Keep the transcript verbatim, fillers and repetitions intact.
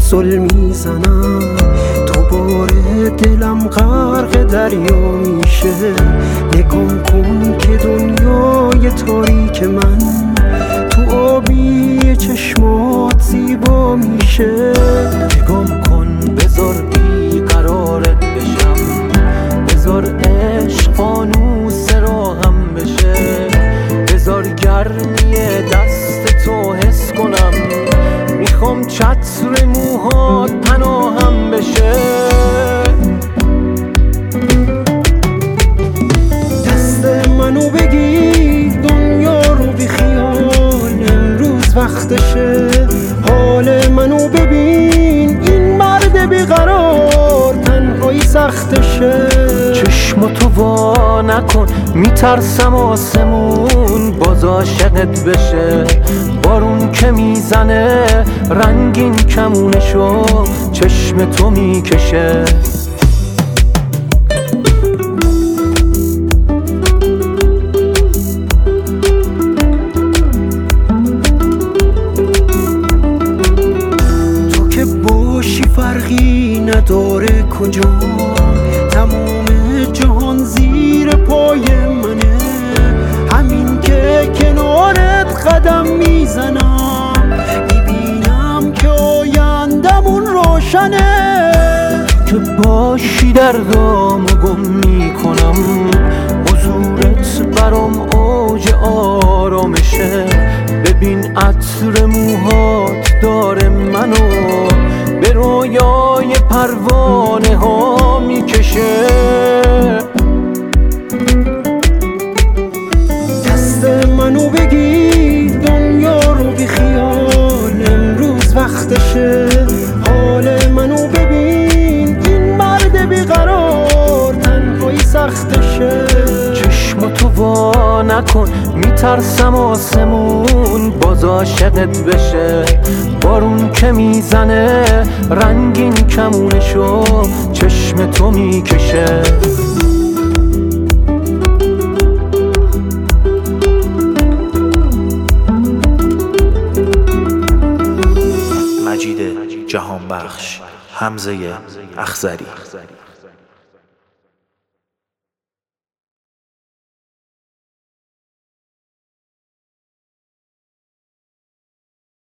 زل میزنم، دوباره دلم غرق دریا میشه. نگام کن که دنیای تاریک من تو آبی چشمات زیبا میشه. نگام کن بذار بی قرارت بشم، بذار عشق فانوس راهم بشه، بذار گرمی دست تو حس کنم، میخوام چتر موهات پناهم بشه. دست منو بگیر دنیا رو بی خیال، امروز وقتشه. حال منو ببین این مرد بیقرار، تنهایی سختشه. چشماتو وا نکن میترسم آسمون باز عاشقت بشه. بارون که میزنه رنگین کمونشو چشم تو میکشه. تو که باشی فرقی نداره کجا، تمام جهان زیر پای منه. همین که کنارت قدم میزنم، میبینم که آیندمون روشنه. که باشی دردامو گم میکنم، حضورت برام اوج آرامشه. ببین عطر موهات داره منو به رویای پروانه ها میکشه. دست منو بگیر دنیا رو بی خیال، امروز وقتشه. حال منو ببین این مرد بیقرار، تنهایی سختشه. چشماتو وا نکن میترسم آسمون باز عاشقت بشه. بارون که میزنه رنگین کمونشو چشم تو میکشه. مجید جهانبخش، حمزه اخضری.